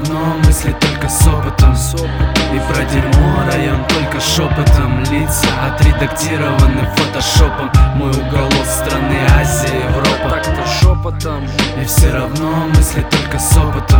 равно мысли только с опытом. И про дерьмо район только шепотом. Лица отредактированы фотошопом. Мой уголок страны Азия, Европа. Так-то шепотом. И все равно мысли только с опытом.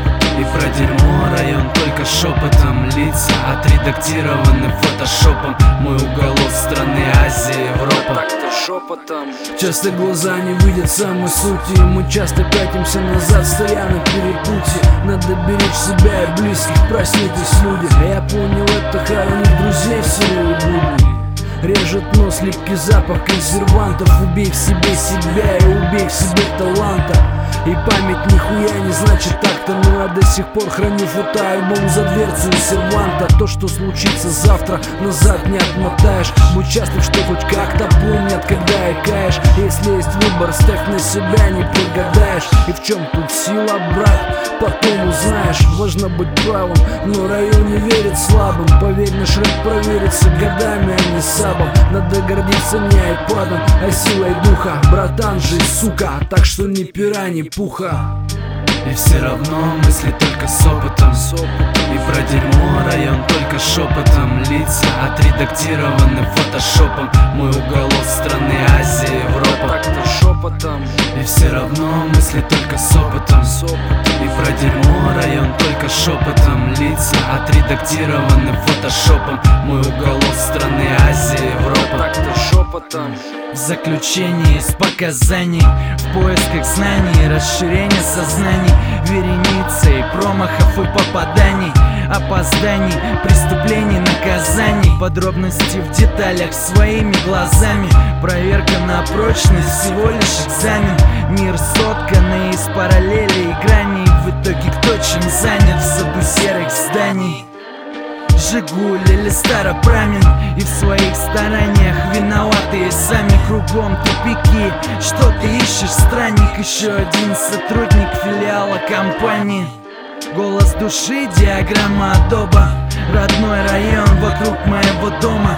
И про дерьмо район только шепотом. Лица отредактированы фотошопом. Мой уголок страны Азия, Европа. Так-то шепотом. Часто глаза не видят самой сути, и мы часто пятимся назад, стоя на перепутье. Надо беречь себя и близких, проснитесь, люди. Я понял, это хоронит друзей в серые будни. Режет нос липкий запах консервантов. Убей в себе себя и убей в себе таланта. И память нихуя не значит так-то, но я до сих пор храню фотоальбом за дверцу из серванта. То, что случится завтра, назад не отмотаешь. Будь счастлив, что хоть как-то помнят, когда и каешь. Если есть выбор, ставь на себя, не прогадаешь. И в чем тут сила, брат, потом узнаешь. Важно быть правым, но район не верит слабым. Поверь, наш рэп проверится годами, а не сабом. Надо гордиться не айпадом, а силой духа. Братан же, сука, так что ни пера, ни пуха. И все равно мысли только с опытом. И про дерьмо район только шепотом. Лица отредактированы фотошопом. Мой уголок страны Азия, Европа. Так-то шепотом. И все равно мысли только с опытом. И про дерьмо район только шепотом. Лица отредактированы фотошопом. Мой уголок страны Азия, Европа. Так-то шепотом. В заключении из показаний, в поисках знаний, расширения сознаний, вереницей промахов и попаданий, опозданий, преступлений, наказаний, подробности в деталях своими глазами, проверка на прочность, всего лишь экзамен. Мир сотканный из параллелей и граней, в итоге кто чем занят в саду серых зданий. Жигуль или Старопрамен, и в своих стараниях виноватые сами. Кругом тупики, что ты ищешь, странник? Еще один сотрудник филиала компании. Голос души, диаграмма Адоба. Родной район вокруг моего дома.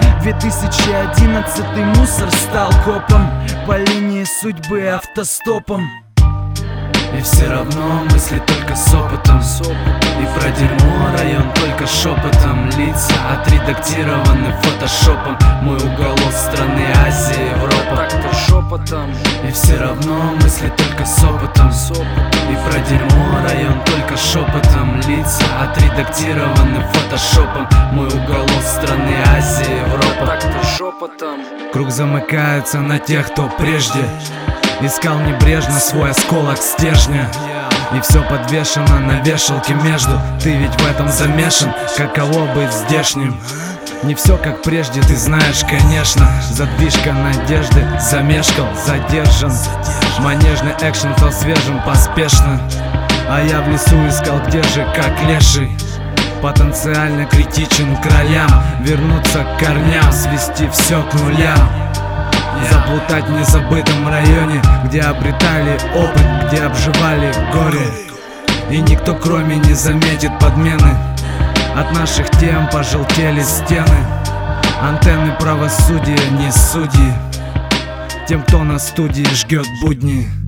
2011 мусор стал копом. По линии судьбы автостопом. И все равно мысли только с опытом. И про дерьмо район только шепотом. Лица отредактированы фотошопом. Мой уголок страны Азия, Европа. Так-то шепотом. И все равно мысли только с опытом. И про дерьмо район только шепотом. Лица отредактированы фотошопом. Мой уголок страны Азия, Европа. Так-то шепотом. Круг замыкается на тех, кто прежде искал небрежно свой осколок стержня. И все подвешено на вешалке между. Ты ведь в этом замешан, каково быть здешним. Не все как прежде, ты знаешь, конечно. Задвижка надежды, замешкал, задержан. Манежный экшен стал свежим поспешно. А я в лесу искал, где же, как леший. Потенциально критичен к ролям. Вернуться к корням, свести все к нулям. Заплутать в незабытом районе, где обретали опыт, где обживали горе. И никто кроме не заметит подмены. От наших тем пожелтели стены. Антенны правосудия не судьи тем, кто на студии жгет будни.